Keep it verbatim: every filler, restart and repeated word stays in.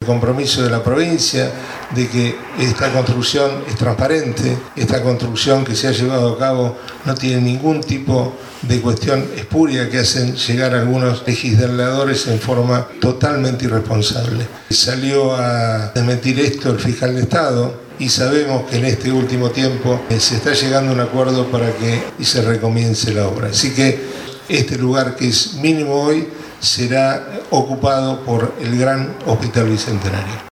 compromiso de la provincia de que esta construcción es transparente, esta construcción que se ha llevado a cabo no tiene ningún tipo de cuestión espuria que hacen llegar a algunos legisladores en forma totalmente irresponsable. Salió a desmentir esto el fiscal de Estado y sabemos que en este último tiempo se está llegando a un acuerdo para que se recomience la obra. Así que este lugar, que es mínimo hoy, será ocupado por el Gran Hospital Bicentenario.